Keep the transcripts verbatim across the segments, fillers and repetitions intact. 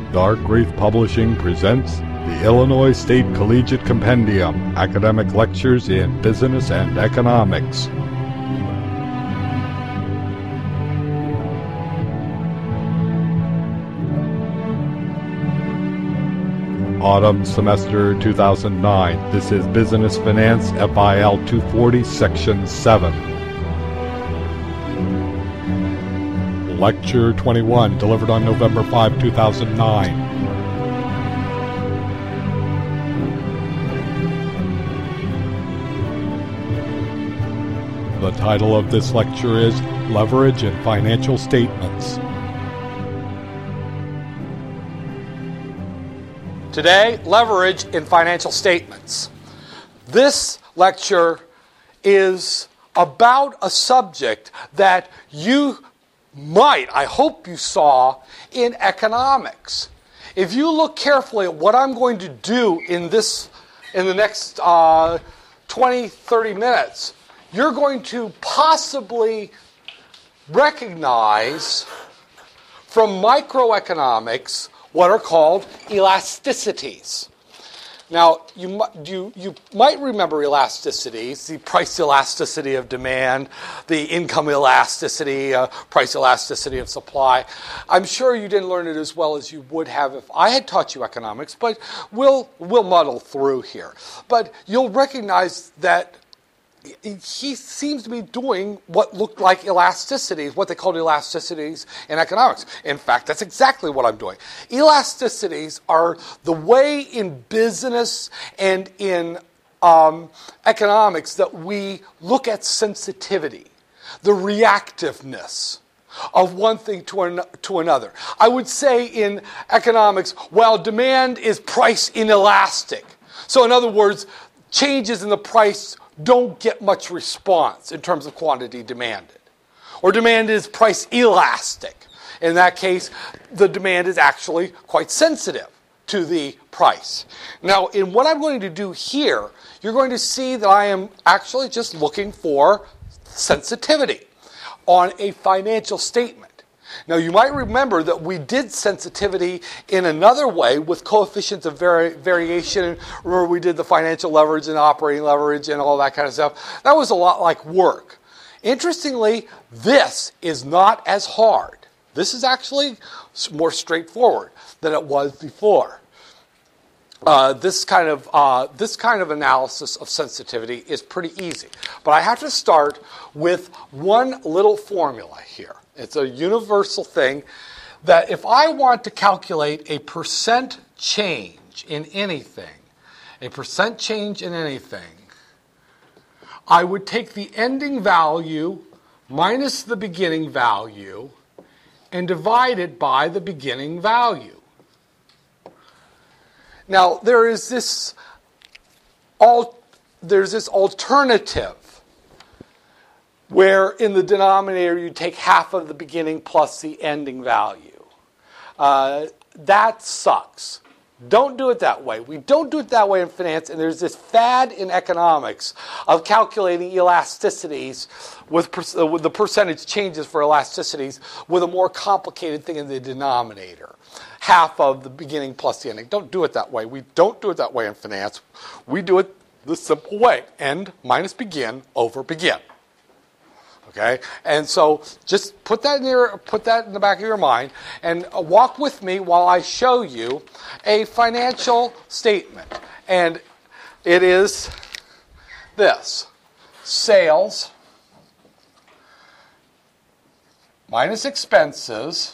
Dark Wraith Publishing presents the Illinois State Collegiate Compendium, Academic Lectures in Business and Economics. Autumn Semester two thousand nine. This is Business Finance F I L two forty, Section seven. Lecture twenty-one, delivered on November fifth, two thousand nine. The title of this lecture is Leverage in Financial Statements. Today, leverage in financial statements. This lecture is about a subject that you might, I hope you saw, in economics. If you look carefully at what I'm going to do in this, in the next uh, twenty, thirty minutes, you're going to possibly recognize from microeconomics what are called elasticities. Now, you, you, you might remember elasticities, the price elasticity of demand, the income elasticity, uh, price elasticity of supply. I'm sure you didn't learn it as well as you would have if I had taught you economics, but we'll, we'll muddle through here. But you'll recognize that he seems to be doing what looked like elasticities, what they called elasticities in economics. In fact, that's exactly what I'm doing. Elasticities are the way in business and in um, economics that we look at sensitivity, the reactiveness of one thing to, an, to another. I would say in economics, well, demand is price inelastic. So in other words, changes in the price don't get much response in terms of quantity demanded. Or demand is price elastic. In that case, the demand is actually quite sensitive to the price. Now, in what I'm going to do here, you're going to see that I am actually just looking for sensitivity on a financial statement. Now, you might remember that we did sensitivity in another way with coefficients of vari- variation. Remember, we did the financial leverage and operating leverage and all that kind of stuff. That was a lot like work. Interestingly, this is not as hard. This is actually more straightforward than it was before. Uh, this kind of uh, this kind of analysis of sensitivity is pretty easy. But I have to start with one little formula here. It's a universal thing that if I want to calculate a percent change in anything, a percent change in anything, I would take the ending value minus the beginning value and divide it by the beginning value. Now, there is this, al- there's this alternative where in the denominator you take half of the beginning plus the ending value. Uh, that sucks. Don't do it that way. We don't do it that way in finance, and there's this fad in economics of calculating elasticities with, per- uh, with the percentage changes for elasticities with a more complicated thing in the denominator. Half of the beginning plus the ending. Don't do it that way. We don't do it that way in finance. We do it the simple way. End minus begin over begin. Okay, and so just put that in your, put that in the back of your mind, and walk with me while I show you a financial statement. And it is this: sales minus expenses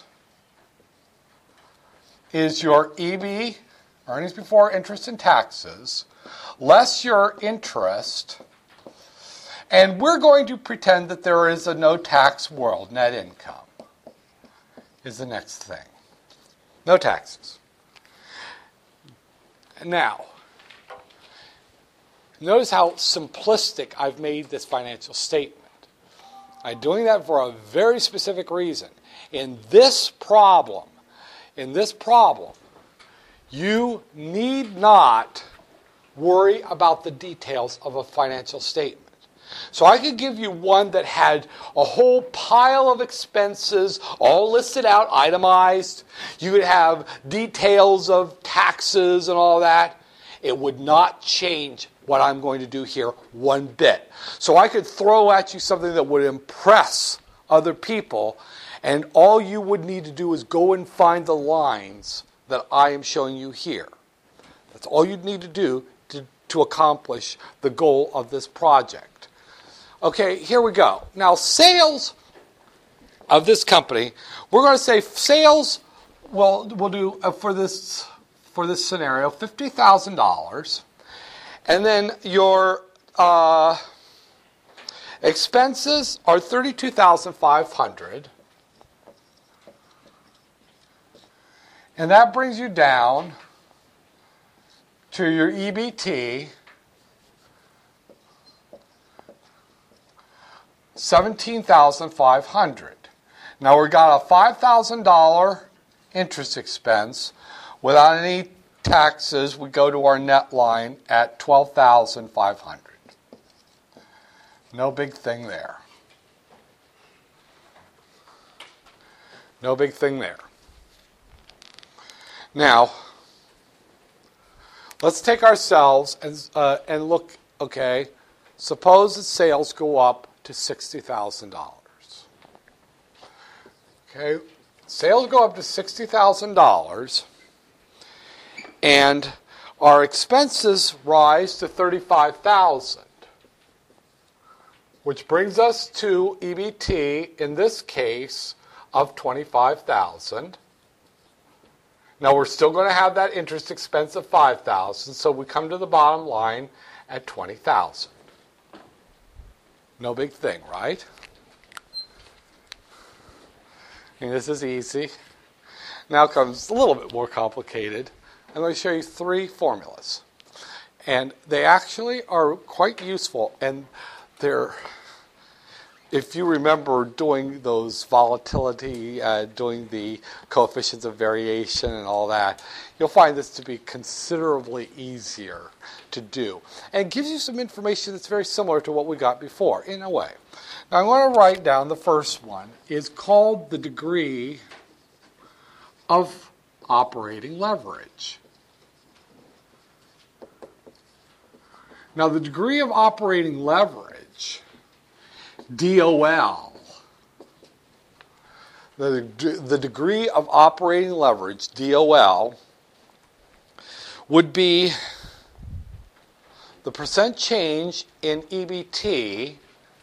is your E B, earnings before interest and taxes, less your interest. And we're going to pretend that there is a no-tax world. Net income is the next thing. No taxes. Now, notice how simplistic I've made this financial statement. I'm doing that for a very specific reason. In this problem, in this problem, you need not worry about the details of a financial statement. So I could give you one that had a whole pile of expenses all listed out, itemized. You could have details of taxes and all that. It would not change what I'm going to do here one bit. So I could throw at you something that would impress other people, and all you would need to do is go and find the lines that I am showing you here. That's all you'd need to do to, to accomplish the goal of this project. Okay, here we go. Now, sales of this company, we're going to say sales, well, we'll do uh, for this for this scenario, fifty thousand dollars. And then your uh, expenses are thirty-two thousand five hundred dollars. And that brings you down to your E B T, seventeen thousand five hundred dollars. Now we've got a five thousand dollars interest expense. Without any taxes, we go to our net line at twelve thousand five hundred dollars. No big thing there. No big thing there. Now, let's take ourselves and, uh, and look, okay, suppose that sales go up to sixty thousand dollars. Okay, sales go up to sixty thousand dollars, and our expenses rise to thirty-five thousand dollars, which brings us to E B T, in this case, of twenty-five thousand dollars. Now, we're still going to have that interest expense of five thousand dollars, so we come to the bottom line at twenty thousand dollars. No big thing, right? And this is easy. Now comes a little bit more complicated. I'm going to show you three formulas. And they actually are quite useful. And they're, if you remember doing those volatility, uh, doing the coefficients of variation and all that, you'll find this to be considerably easier to do. And it gives you some information that's very similar to what we got before, in a way. Now I'm going to write down the first one. It's called the degree of operating leverage. Now the degree of operating leverage, D O L, the, the degree of operating leverage, D O L, would be the percent change in E B T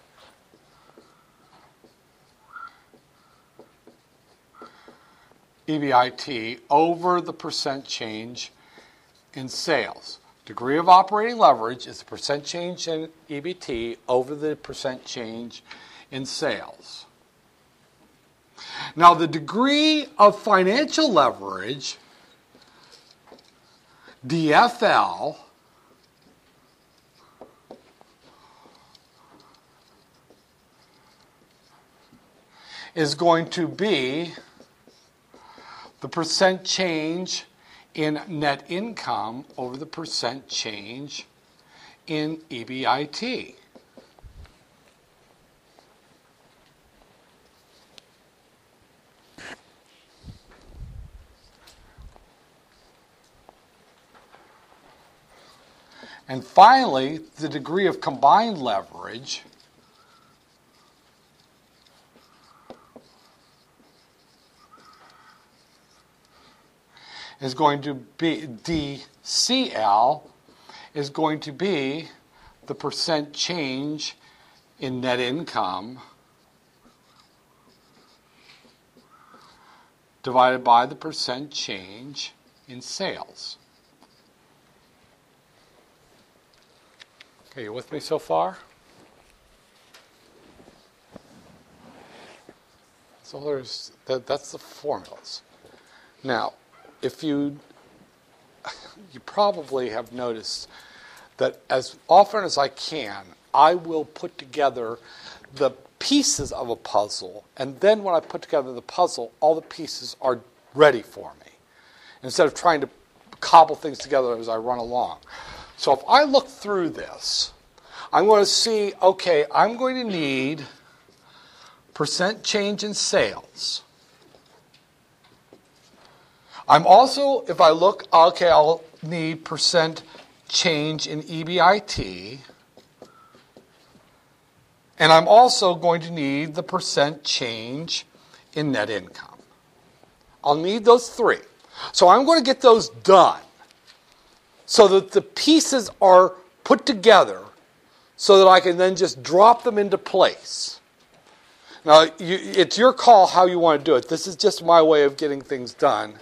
E B I T over the percent change in sales. Degree of operating leverage is the percent change in E B T over the percent change in sales. Now, the degree of financial leverage, D F L, is going to be the percent change in net income over the percent change in E B I T. And finally, the degree of combined leverage is going to be, D C L is going to be the percent change in net income divided by the percent change in sales. Okay, you with me so far? So there's that, that's the formulas. Now, if you, you probably have noticed that as often as I can, I will put together the pieces of a puzzle, and then when I put together the puzzle, all the pieces are ready for me, instead of trying to cobble things together as I run along. So if I look through this, I'm going to see, okay, I'm going to need percent change in sales. I'm also, if I look, okay, I'll need percent change in E B I T. And I'm also going to need the percent change in net income. I'll need those three. So I'm going to get those done so that the pieces are put together so that I can then just drop them into place. Now, you, it's your call how you want to do it. This is just my way of getting things done.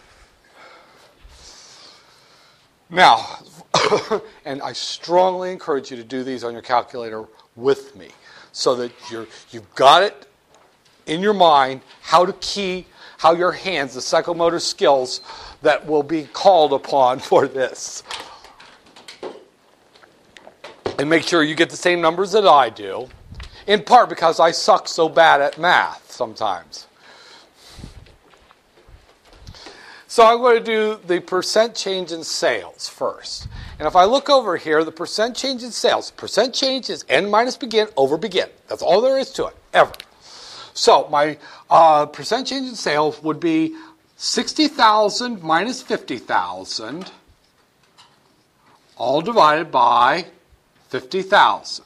Now, and I strongly encourage you to do these on your calculator with me so that you're, you've got it in your mind how to key, how your hands, the psychomotor skills that will be called upon for this. And make sure you get the same numbers that I do, in part because I suck so bad at math sometimes. So I'm going to do the percent change in sales first. And if I look over here, the percent change in sales, percent change is end minus begin over begin. That's all there is to it, ever. So my uh, percent change in sales would be sixty thousand minus fifty thousand, all divided by fifty thousand.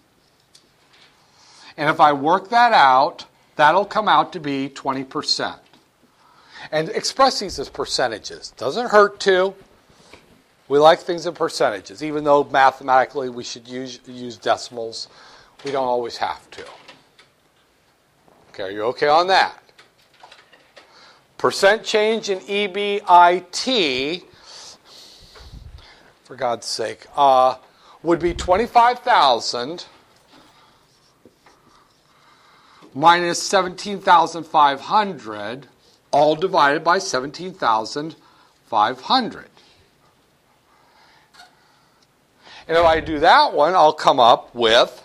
And if I work that out, that'll come out to be twenty percent. And express these as percentages. Doesn't hurt to. We like things in percentages, even though mathematically we should use, use decimals. We don't always have to. Okay, are you okay on that? Percent change in E B I T, for God's sake, uh, would be twenty-five thousand minus seventeen thousand five hundred, all divided by seventeen thousand five hundred. And if I do that one, I'll come up with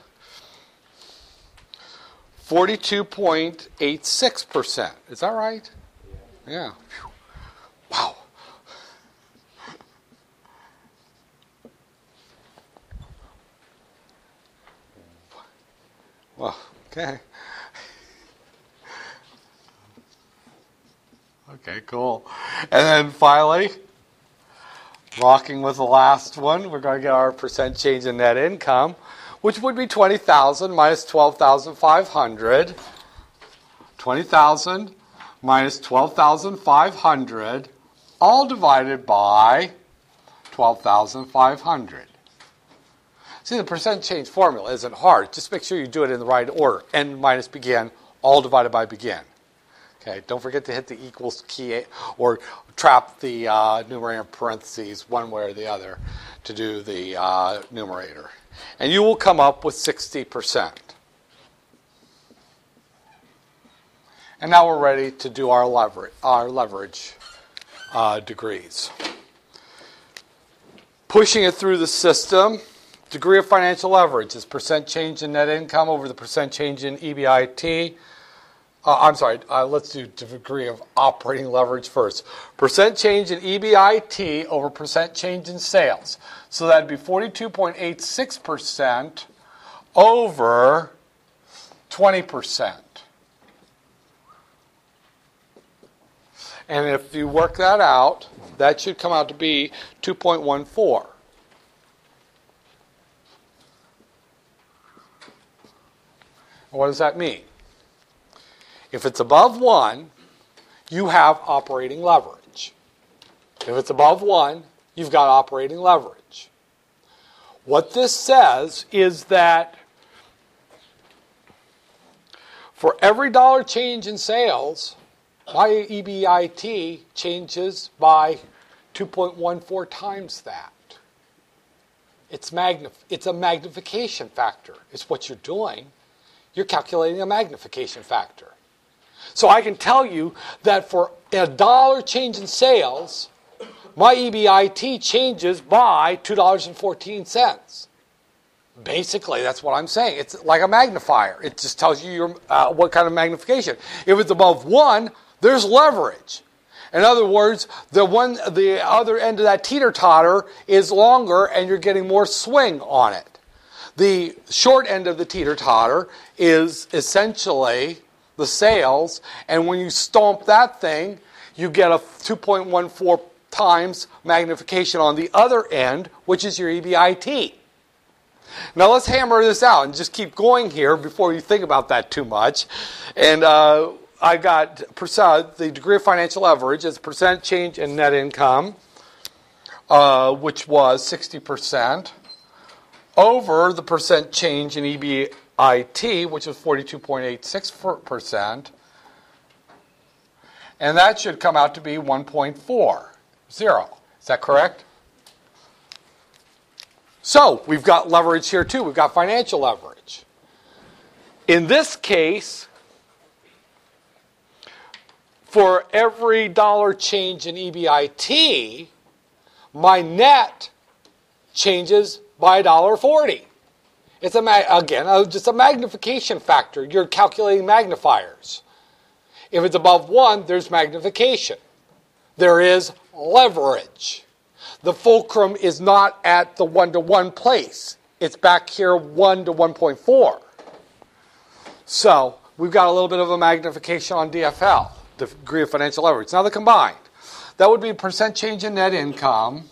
forty-two point eight six percent. Is that right? Yeah. Whew. Wow. Well, okay. Okay, cool. And then finally, rocking with the last one, we're going to get our percent change in net income, which would be twenty thousand minus twelve thousand five hundred. twenty thousand minus twelve thousand five hundred, all divided by twelve thousand five hundred. See, the percent change formula isn't hard. Just make sure you do it in the right order. End minus begin, all divided by begin. Okay, don't forget to hit the equals key or trap the uh, numerator in parentheses one way or the other to do the uh, numerator. And you will come up with sixty percent. And now we're ready to do our leverage, our leverage uh, degrees. Pushing it through the system, degree of financial leverage is percent change in net income over the percent change in E B I T. Uh, I'm sorry, uh, let's do degree of operating leverage first. Percent change in E B I T over percent change in sales. So that'd be forty-two point eight six percent over twenty percent. And if you work that out, that should come out to be two point one four. What does that mean? If it's above one, you have operating leverage. If it's above one, you've got operating leverage. What this says is that for every dollar change in sales, my E B I T changes by two point one four times that. It's, magnif- it's a magnification factor. It's what you're doing. You're calculating a magnification factor. So I can tell you that for a dollar change in sales, my E B I T changes by two dollars and fourteen cents. Basically, that's what I'm saying. It's like a magnifier. It just tells you your, uh, what kind of magnification. If it's above one, there's leverage. In other words, the one, the other end of that teeter-totter is longer and you're getting more swing on it. The short end of the teeter-totter is essentially the sales, and when you stomp that thing, you get a two point one four times magnification on the other end, which is your E B I T. Now let's hammer this out and just keep going here before you think about that too much. And uh, I got percent, the degree of financial leverage as percent change in net income, uh, which was sixty percent, over the percent change in E B I T, which is forty-two point eight six percent. And that should come out to be one point four zero. Is that correct? So we've got leverage here too. We've got financial leverage. In this case, for every dollar change in E B I T, my net changes by one dollar forty. It's, a again, just a magnification factor. You're calculating magnifiers. If it's above one, there's magnification. There is leverage. The fulcrum is not at the one-to-one place. It's back here one to one point four. So we've got a little bit of a magnification on D F L, the degree of financial leverage. Now the combined. That would be percent change in net income,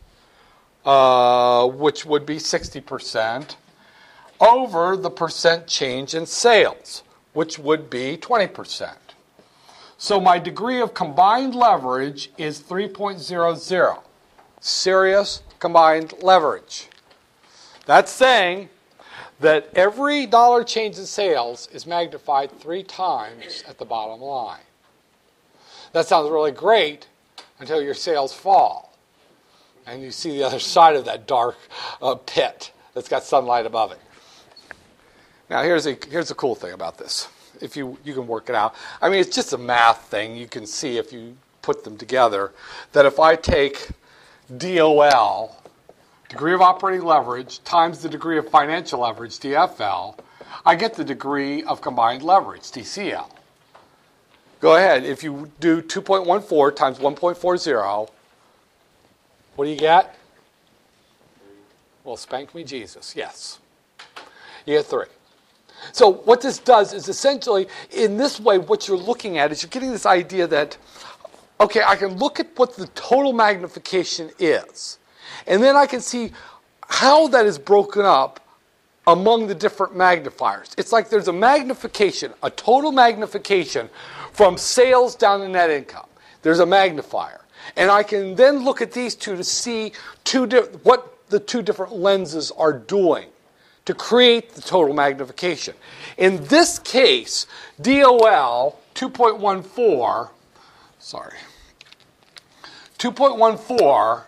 uh, which would be sixty percent, over the percent change in sales, which would be twenty percent. So my degree of combined leverage is three point zero zero. Serious combined leverage. That's saying that every dollar change in sales is magnified three times at the bottom line. That sounds really great until your sales fall. And you see the other side of that dark uh, pit that's got sunlight above it. Now here's a, here's a cool thing about this. If you, you can work it out. I mean, it's just a math thing. You can see if you put them together that if I take D O L, degree of operating leverage, times the degree of financial leverage, D F L, I get the degree of combined leverage, D C L. Go ahead. If you do two point one four times one point four zero, what do you get? Well, spank me Jesus. Yes. You get three. So what this does is essentially, in this way, what you're looking at is you're getting this idea that, okay, I can look at what the total magnification is, and then I can see how that is broken up among the different magnifiers. It's like there's a magnification, a total magnification from sales down to net income. There's a magnifier. And I can then look at these two to see two di- what the two different lenses are doing to create the total magnification. In this case, D O L two point one four, sorry, two point one four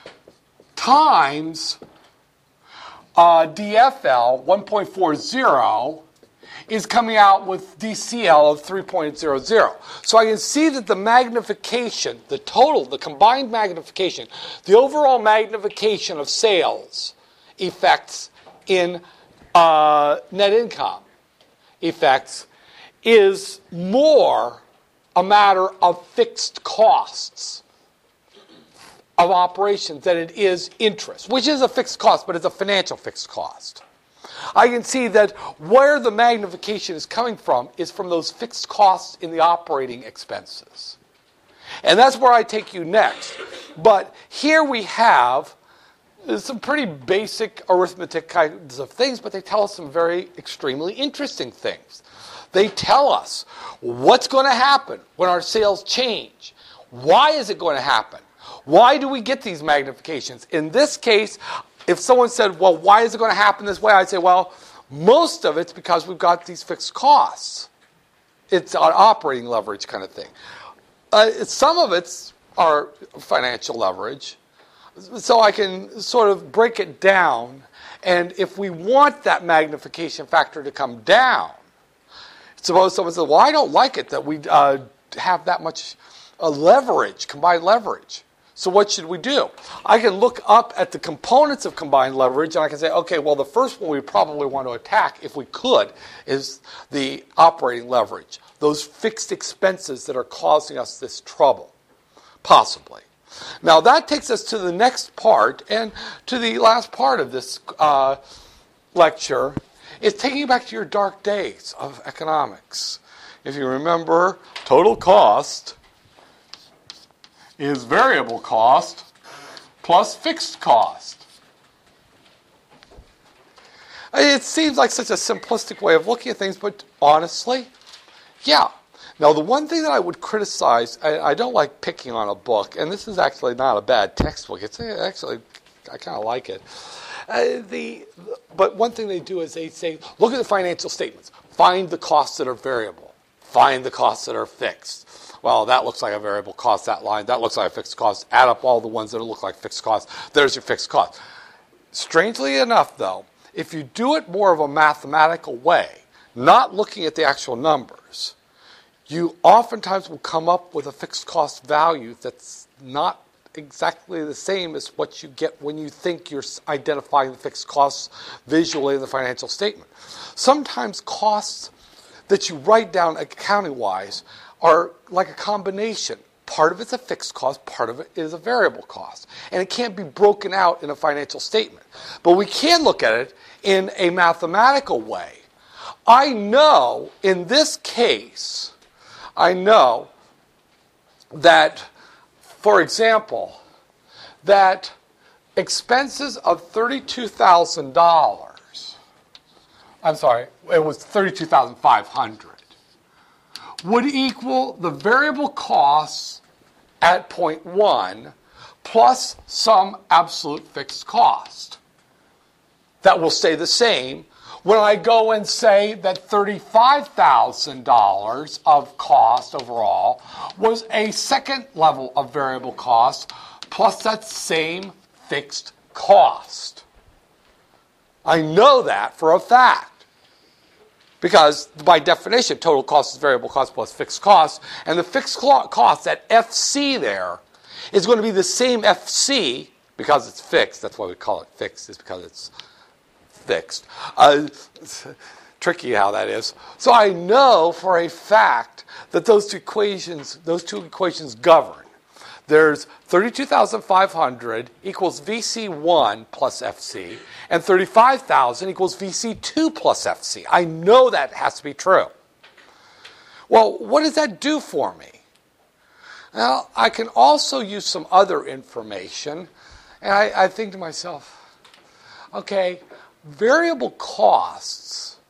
times uh, D F L one point four zero is coming out with D C L of three point zero zero. So I can see that the magnification, the total, the combined magnification, the overall magnification of sales effects in uh, net income effects is more a matter of fixed costs of operations than it is interest, which is a fixed cost, but it's a financial fixed cost. I can see that where the magnification is coming from is from those fixed costs in the operating expenses. And that's where I take you next. But here we have some pretty basic arithmetic kinds of things, but they tell us some very extremely interesting things. They tell us what's going to happen when our sales change. Why is it going to happen? Why do we get these magnifications? In this case, if someone said, well, why is it going to happen this way? I'd say, well, most of it's because we've got these fixed costs. It's an operating leverage kind of thing. Uh, some of it's our financial leverage. So I can sort of break it down. And if we want that magnification factor to come down, suppose someone says, well, I don't like it that we uh, have that much uh, leverage, combined leverage. So what should we do? I can look up at the components of combined leverage, and I can say, okay, well, the first one we probably want to attack, if we could, is the operating leverage, those fixed expenses that are causing us this trouble, possibly. Now, that takes us to the next part, and to the last part of this uh, lecture is taking you back to your dark days of economics. If you remember, total cost is variable cost plus fixed cost. It seems like such a simplistic way of looking at things, but honestly, yeah. Now, the one thing that I would criticize, I, I don't like picking on a book, and this is actually not a bad textbook. It's actually, I kind of like it. Uh, the, but one thing they do is they say, look at the financial statements. Find the costs that are variable. Find the costs that are fixed. Well, that looks like a variable cost, that line. That looks like a fixed cost. Add up all the ones that look like fixed costs. There's your fixed cost. Strangely enough, though, if you do it more of a mathematical way, not looking at the actual numbers, you oftentimes will come up with a fixed cost value that's not exactly the same as what you get when you think you're identifying the fixed costs visually in the financial statement. Sometimes costs that you write down accounting-wise are like a combination. Part of it's a fixed cost, part of it is a variable cost. And it can't be broken out in a financial statement. But we can look at it in a mathematical way. I know, in this case, I know that, for example, that expenses of thirty-two thousand dollars, I'm sorry, it was thirty-two thousand five hundred dollars, would equal the variable costs at point one plus some absolute fixed cost. That will stay the same when I go and say that thirty-five thousand dollars of cost overall was a second level of variable cost plus that same fixed cost. I know that for a fact. Because by definition, total cost is variable cost plus fixed cost. And the fixed cost, that F C there, is going to be the same F C, because it's fixed. That's why we call it fixed, is because it's fixed. Uh, it's tricky how that is. So I know for a fact that those two equations, those two equations govern. There's thirty-two thousand five hundred equals V C one plus F C, and thirty-five thousand equals V C two plus F C. I know that has to be true. Well, what does that do for me? Well, I can also use some other information, and I, I think to myself, okay, variable costs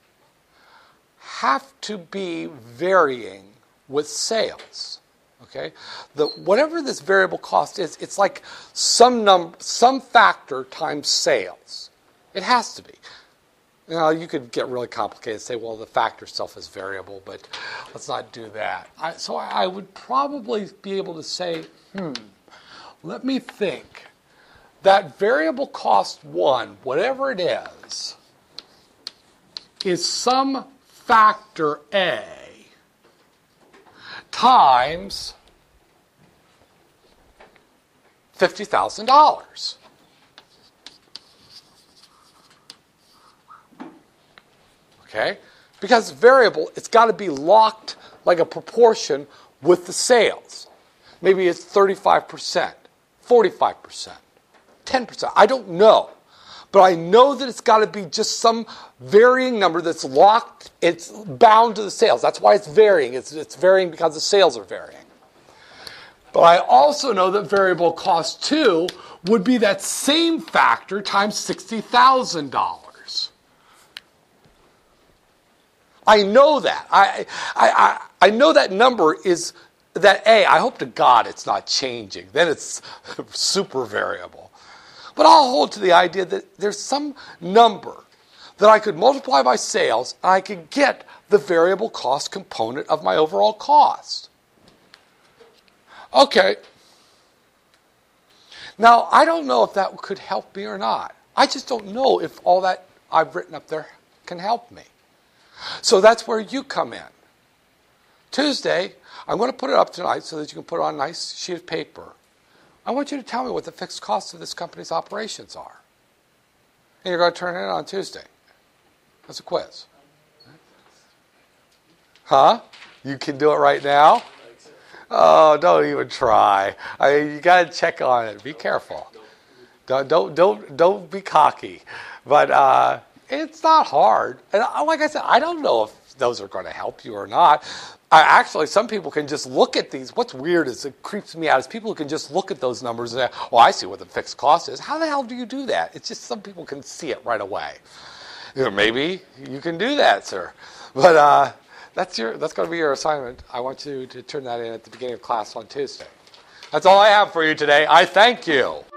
have to be varying with sales. Okay, the whatever this variable cost is, it's like some num some factor times sales. It has to be. You know, you could get really complicated and say, well, the factor itself is variable, but let's not do that. I, so I, I would probably be able to say, hmm, let me think. That variable cost one, whatever it is, is some factor A times fifty thousand dollars. Okay? Because variable, it's got to be locked like a proportion with the sales. Maybe it's thirty-five percent, forty-five percent, ten percent. I don't know. But I know that it's got to be just some varying number that's locked. It's bound to the sales. That's why it's varying. It's, it's varying because the sales are varying. But I also know that variable cost two would be that same factor times sixty thousand dollars. I know that. I, I, I, I know that number is that A. I hope to God it's not changing. Then it's super variable. But I'll hold to the idea that there's some number that I could multiply by sales, and I could get the variable cost component of my overall cost. Okay. Now, I don't know if that could help me or not. I just don't know if all that I've written up there can help me. So that's where you come in. Tuesday, I'm going to put it up tonight so that you can put it on a nice sheet of paper. I want you to tell me what the fixed costs of this company's operations are. And you're going to turn it in on Tuesday. That's a quiz. Huh? You can do it right now? Oh, don't even try. I mean, you got to check on it. Be careful. Don't don't don't don't be cocky. But uh, it's not hard. And like I said, I don't know if those are going to help you or not. I, actually, some people can just look at these. What's weird is it creeps me out is people who can just look at those numbers and say, "Oh, I see what the fixed cost is." How the hell do you do that? It's just some people can see it right away. You know, maybe you can do that, sir. But uh, that's your that's going to be your assignment. I want you to turn that in at the beginning of class on Tuesday. That's all I have for you today. I thank you.